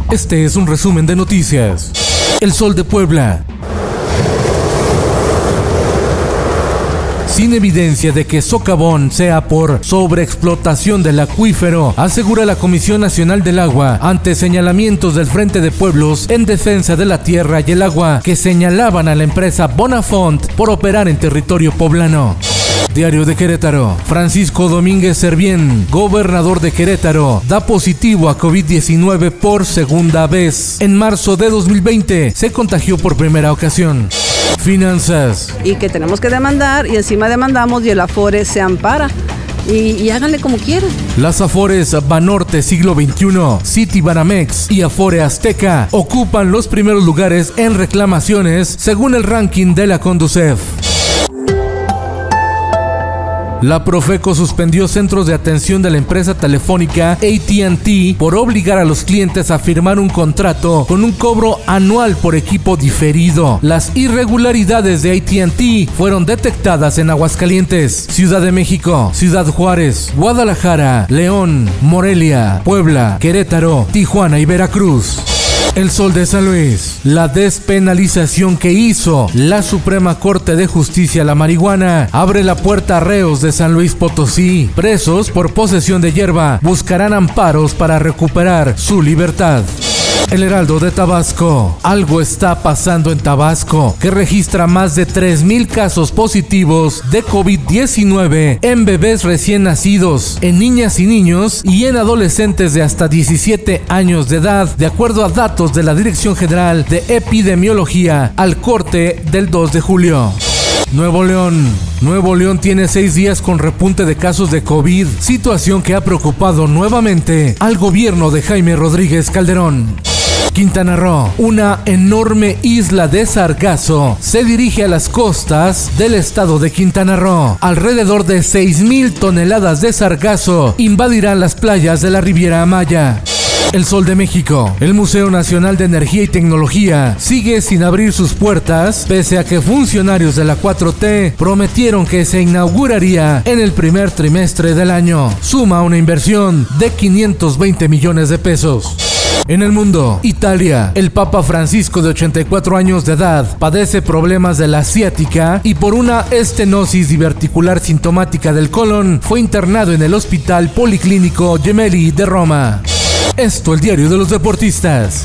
Este es un resumen de noticias. El Sol de Puebla. Sin evidencia de que socavón sea por sobreexplotación del acuífero, asegura la Comisión Nacional del Agua ante señalamientos del Frente de Pueblos en Defensa de la Tierra y el Agua que señalaban a la empresa Bonafont por operar en territorio poblano. Diario de Querétaro. Francisco Domínguez Servién, gobernador de Querétaro, da positivo a COVID-19 por segunda vez. En marzo de 2020 se contagió por primera ocasión. Finanzas. Y que tenemos que demandar y encima demandamos y el Afore se ampara. Y háganle como quieran. Las Afores Banorte Siglo XXI, City Banamex y Afore Azteca ocupan los primeros lugares en reclamaciones según el ranking de la Conducef. La Profeco suspendió centros de atención de la empresa telefónica AT&T por obligar a los clientes a firmar un contrato con un cobro anual por equipo diferido. Las irregularidades de AT&T fueron detectadas en Aguascalientes, Ciudad de México, Ciudad Juárez, Guadalajara, León, Morelia, Puebla, Querétaro, Tijuana y Veracruz. El Sol de San Luis. La despenalización que hizo la Suprema Corte de Justicia a la marihuana abre la puerta a reos de San Luis Potosí. Presos por posesión de hierba buscarán amparos para recuperar su libertad. El Heraldo de Tabasco. Algo está pasando en Tabasco, que registra más de 3,000 casos positivos de COVID-19 en bebés recién nacidos, en niñas y niños y en adolescentes de hasta 17 años de edad, de acuerdo a datos de la Dirección General de Epidemiología al corte del 2 de julio. Nuevo León. Nuevo León tiene 6 días con repunte de casos de COVID, situación que ha preocupado nuevamente al gobierno de Jaime Rodríguez Calderón. Quintana Roo. Una enorme isla de sargazo se dirige a las costas del estado de Quintana Roo. Alrededor de 6,000 toneladas de sargazo invadirán las playas de la Riviera Maya. El Sol de México. El Museo Nacional de Energía y Tecnología sigue sin abrir sus puertas, pese a que funcionarios de la 4T prometieron que se inauguraría en el primer trimestre del año. Suma una inversión de 520 millones de pesos. En el mundo, Italia. El Papa Francisco, de 84 años de edad, padece problemas de la ciática y por una estenosis diverticular sintomática del colon fue internado en el Hospital Policlínico Gemelli de Roma. Esto, el diario de los deportistas.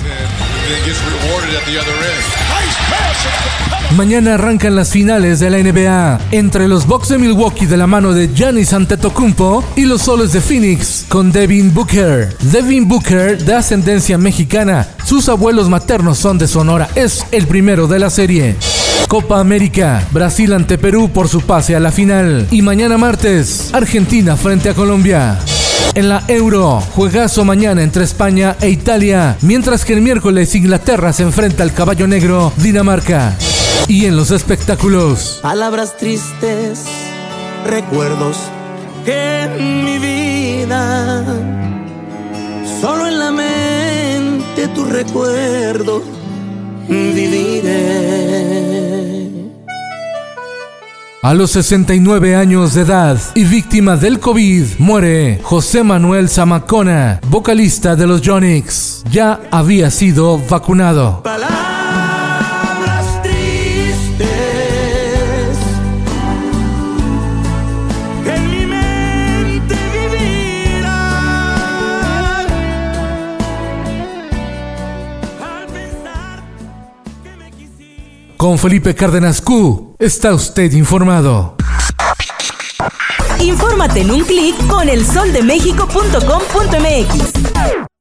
Mañana arrancan las finales de la NBA entre los Bucks de Milwaukee de la mano de Giannis Antetokounmpo y los Soles de Phoenix con Devin Booker. Devin Booker, de ascendencia mexicana, sus abuelos maternos son de Sonora, es el primero de la serie. Copa América, Brasil ante Perú por su pase a la final. Y mañana martes, Argentina frente a Colombia. En la Euro, juegazo mañana entre España e Italia, mientras que el miércoles Inglaterra se enfrenta al caballo negro Dinamarca. Y en los espectáculos, palabras tristes, recuerdos que en mi vida, solo en la mente tu recuerdo viviré. A los 69 años de edad y víctima del COVID, muere José Manuel Zamacona, vocalista de los Yonix. Ya había sido vacunado. Palabras tristes que en mi mente vivirán al pensar que me quisiste. Con Felipe Cárdenas Q, está usted informado. Infórmate en un clic con elsoldemexico.com.mx.